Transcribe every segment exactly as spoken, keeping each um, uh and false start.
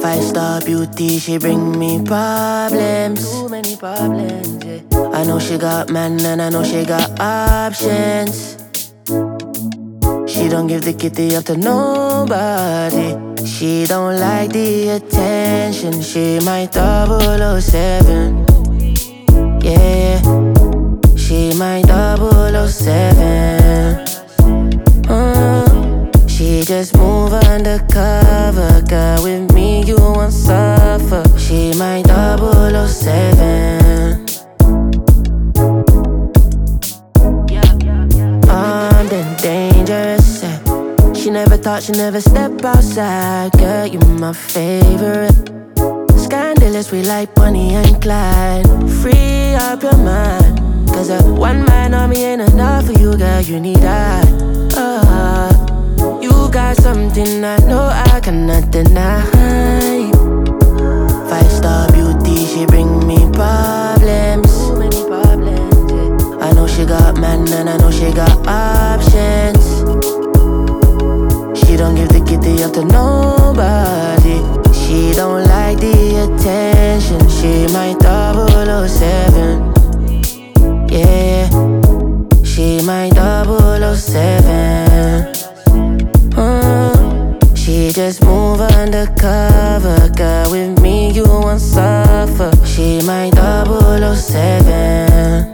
Five star beauty, she bring me problems. Too many problems, yeah. I know she got man and I know she got options. She don't give the kitty up to nobody. She don't like the attention. She my double oh seven. Yeah, she my double oh seven. Mm, she just move undercover. Girl, with me you won't suffer. She my double oh seven. Armed and dangerous, eh. She never thought she'd never step outside. Girl, you my favorite. Scandalous, we like Bonnie and Clyde. Free up your mind, cause a one man on me ain't enough for you, girl, you need I. uh, You got something I know I cannot deny. Five star beauty, she bring me problems. Too many problems, yeah. I know she got man and I know she got options. She don't give the kitty up to nobody. She don't like the attention. She my double oh seven. Yeah, she my double oh seven. Mm, she just move undercover. Girl, with me you won't suffer. She my double oh seven.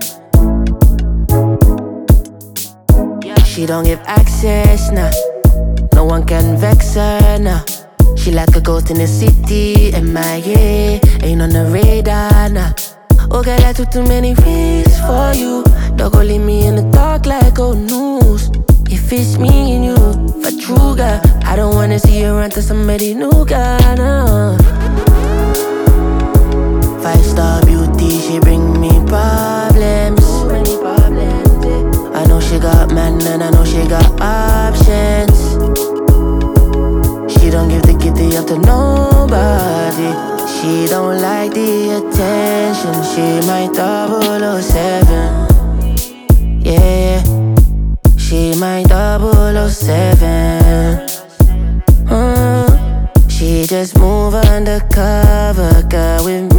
She don't give access, nah. No one can vex her, nah. She like a ghost in the city, M I A, ain't on the radar, nah. Oh girl, I took too many risks for you. Don't go leave me in the dark like old news. If it's me and you, for true, girl, I don't wanna see you run to somebody new, girl, no. Five star beauty, she bring me problems. Too many problems, yeah. I know she got man and I know she got options. She don't give the kitty up to nobody. She don't like the attention. She my double oh seven. Yeah, she my double oh seven. Mm, she just move undercover. Girl, with